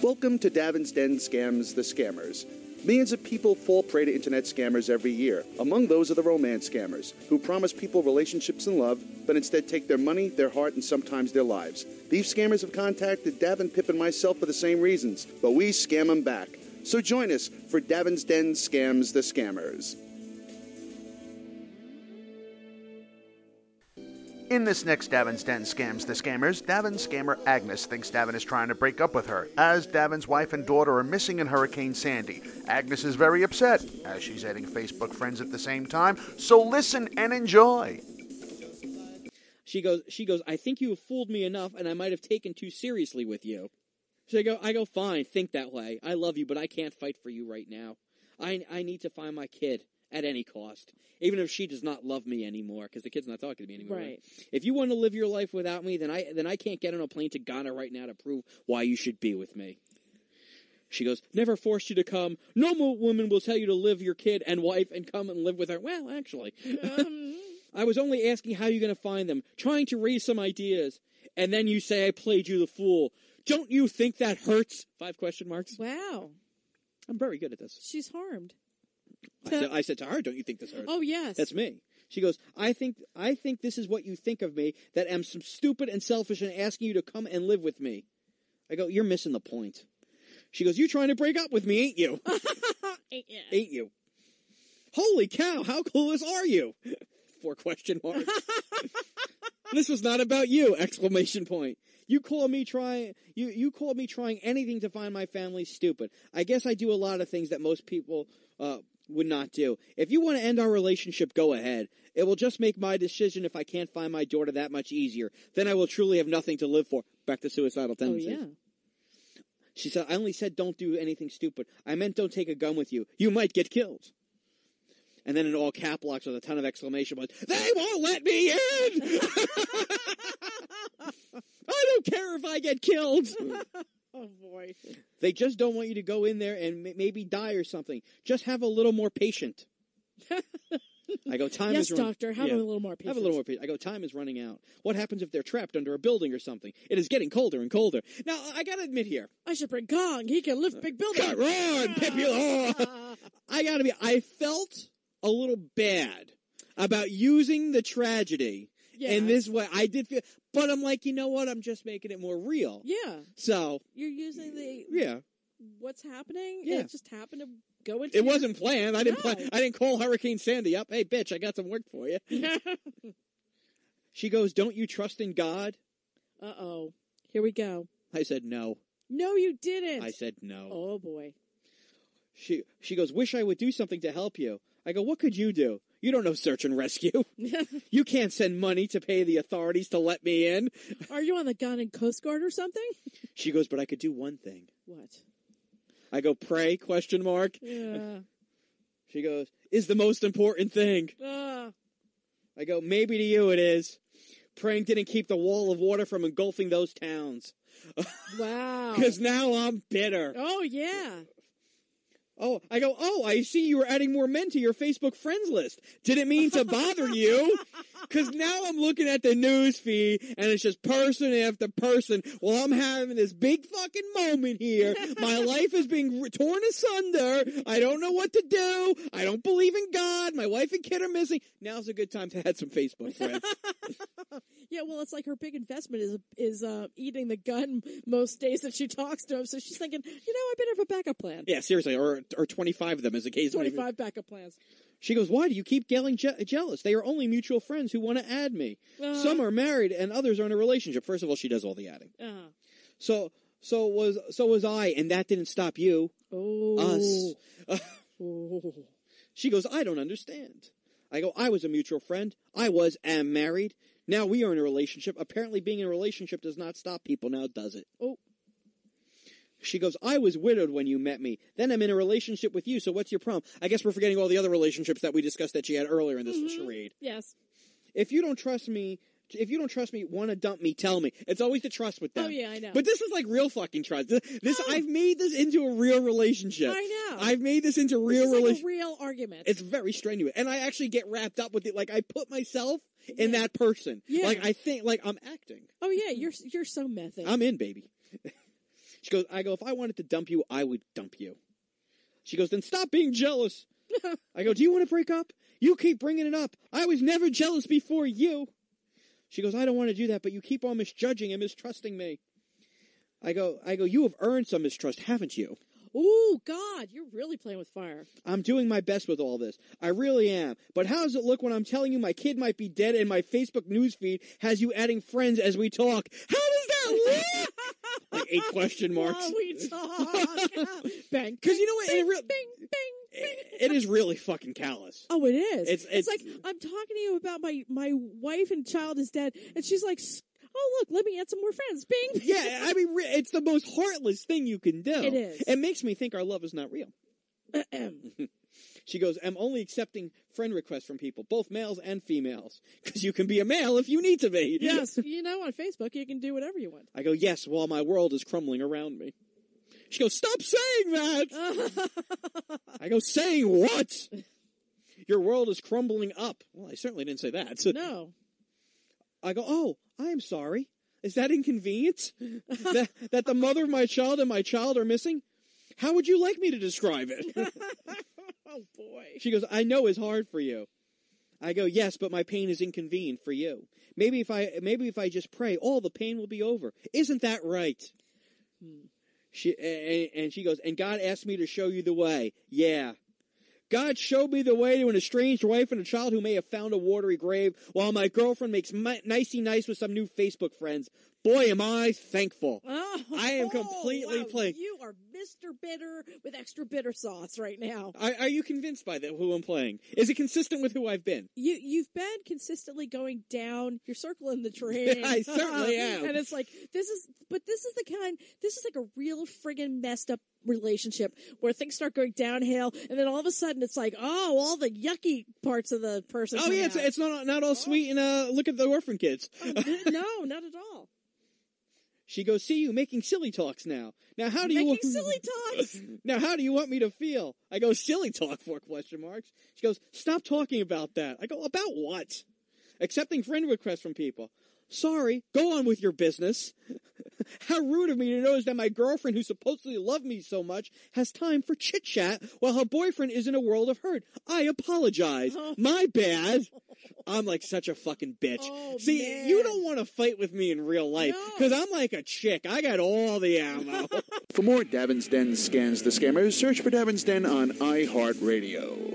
Welcome to Davin's Den Scams the Scammers. Millions of people fall prey to internet scammers every year. Among those are the romance scammers, who promise people relationships and love, but instead take their money, their heart, and sometimes their lives. These scammers have contacted Davin, Pip, and myself for the same reasons, but we scam them back. So join us for Davin's Den Scams the Scammers. In this next Davin's Den Scams the Scammers, Davin's scammer Agnes thinks Davin is trying to break up with her, as Davin's wife and daughter are missing in Hurricane Sandy. Agnes is very upset, as she's adding Facebook friends at the same time, so listen and enjoy. She goes, I think you have fooled me enough, and I might have taken too seriously with you. So I go, fine, think that way. I love you, but I can't fight for you right now. I need to find my kid at any cost, even if she does not love me anymore, because the kid's not talking to me anymore. Right. If you want to live your life without me, then I can't get on a plane to Ghana right now to prove why you should be with me. She goes, never forced you to come. No woman will tell you to live your kid and wife and come and live with her. Well, actually, I was only asking how you're going to find them, trying to raise some ideas, and then you say I played you the fool. Don't you think that hurts? 5 question marks. Wow. I'm very good at this. She's harmed. I said to her, don't you think this hurts? Oh, yes. That's me. She goes, I think this is what you think of me, that I'm some stupid and selfish and asking you to come and live with me. I go, you're missing the point. She goes, you're trying to break up with me, ain't you? Ain't you? Holy cow, how clueless are you? 4 question marks. This was not about you! Exclamation point. You call me trying anything to find my family stupid. I guess I do a lot of things that most people would not do. If you want to end our relationship, go ahead. It will just make my decision if I can't find my daughter that much easier. Then I will truly have nothing to live for. Back to suicidal tendencies. Oh, yeah. She said, I only said don't do anything stupid. I meant don't take a gun with you. You might get killed. And then in all cap locks with a ton of exclamation points, they won't let me in! I don't care if I get killed! Oh, boy. They just don't want you to go in there and maybe die or something. Just have a little more patience. I go, time is running. Yes, doctor, have a little more patience. Have a little more patience. I go, time is running out. What happens if they're trapped under a building or something? It is getting colder and colder. Now, I gotta admit here. I should bring Kong. He can lift big buildings. Come on, Pippi! I felt a little bad about using the tragedy in this way. I did feel, but I'm like, you know what? I'm just making it more real. Yeah. So you're using what's happening? Yeah. It just happened to go into. It wasn't planned. I didn't call Hurricane Sandy up. Hey, bitch, I got some work for you. She goes, don't you trust in God? Uh-oh. Here we go. I said no. No, you didn't. I said no. Oh, boy. She goes, wish I would do something to help you. I go, what could you do? You don't know search and rescue. You can't send money to pay the authorities to let me in. Are you on the Ghana Coast Guard or something? She goes, but I could do one thing. What? I go, pray, question mark. Yeah. She goes, is the most important thing. I go, maybe to you it is. Praying didn't keep the wall of water from engulfing those towns. Wow. Because now I'm bitter. Oh, yeah. Oh, I go, I see you were adding more men to your Facebook friends list. Didn't mean to bother you. Because now I'm looking at the news feed, and it's just person after person. Well, I'm having this big fucking moment here. My life is being torn asunder. I don't know what to do. I don't believe in God. My wife and kid are missing. Now's a good time to add some Facebook friends. Yeah, well, it's like her big investment is eating the gun most days that she talks to him. So she's thinking, I better have a backup plan. Yeah, seriously, or 25 of them as a case. 25 backup plans. She goes, why do you keep getting jealous? They are only mutual friends who want to add me. Some are married and others are in a relationship. First of all, she does all the adding. So was I, and that didn't stop you. Oh. Us. She goes, I don't understand. I go, I was a mutual friend. I am married. Now we are in a relationship. Apparently being in a relationship does not stop people now, does it? Oh. She goes, I was widowed when you met me. Then I'm in a relationship with you, so what's your problem? I guess we're forgetting all the other relationships that we discussed that she had earlier in this charade. Yes. If you don't trust me, want to dump me, tell me. It's always the trust with them. Oh, yeah, I know. But this is like real fucking trust. I've made this into a real relationship. I know. I've made this into real like a real argument. It's very strenuous. And I actually get wrapped up with it. Like, I put myself in that person. Yeah. Like, I think, like, I'm acting. Oh, yeah, you're so method. I'm in, baby. She goes, I go, if I wanted to dump you, I would dump you. She goes, then stop being jealous. I go, do you want to break up? You keep bringing it up. I was never jealous before you. She goes, I don't want to do that, but you keep on misjudging and mistrusting me. I go, you have earned some mistrust, haven't you? Oh, God, you're really playing with fire. I'm doing my best with all this. I really am. But how does it look when I'm telling you my kid might be dead and my Facebook newsfeed has you adding friends as we talk? How does that look? Like 8 question marks. While we talk. Bang. Because you know what? Bing, bing, bing. It is really fucking callous. Oh, it is. It's like, I'm talking to you about my wife and child is dead, and she's like, oh, look, let me add some more friends. Bing. Yeah, I mean, it's the most heartless thing you can do. It is. It makes me think our love is not real. She goes, I'm only accepting friend requests from people, both males and females. Because you can be a male if you need to be. Yes, on Facebook you can do whatever you want. I go, yes, while my world is crumbling around me. She goes, stop saying that! I go, saying what? Your world is crumbling up. Well, I certainly didn't say that. No. I go, oh, I am sorry. Is that inconvenient? that the mother of my child and my child are missing? How would you like me to describe it? Oh, boy. She goes, I know it's hard for you. I go, yes, but my pain is inconvenient for you. Maybe if I just pray, all the pain will be over. Isn't that right? She goes, and God asked me to show you the way. Yeah. God showed me the way to an estranged wife and a child who may have found a watery grave, while my girlfriend makes nicey nice with some new Facebook friends. Boy, am I thankful. Oh, I am completely playing. You are Mr. Bitter with extra bitter sauce right now. Are you convinced by that, who I'm playing? Is it consistent with who I've been? You've been consistently going down. You're circling the train. I certainly am. And it's like, this is like a real friggin' messed up relationship where things start going downhill, and then all of a sudden it's like, oh, all the yucky parts of the person. Oh yeah, it's not all sweet and look at the orphan kids. No, not at all. She goes, see you making silly talks now. Now how do you making silly talks? Now how do you want me to feel? I go, silly talk, 4 question marks. She goes, stop talking about that. I go, about what? Accepting friend requests from people. Sorry, go on with your business. How rude of me to notice that my girlfriend, who supposedly loved me so much, has time for chit-chat while her boyfriend is in a world of hurt. I apologize. Oh. My bad. I'm like such a fucking bitch. Oh, See, man. you don't want to fight with me in real life, because I'm like a chick. I got all the ammo. For more Davin's Den Scans the Scammers, search for Davin's Den on iHeartRadio.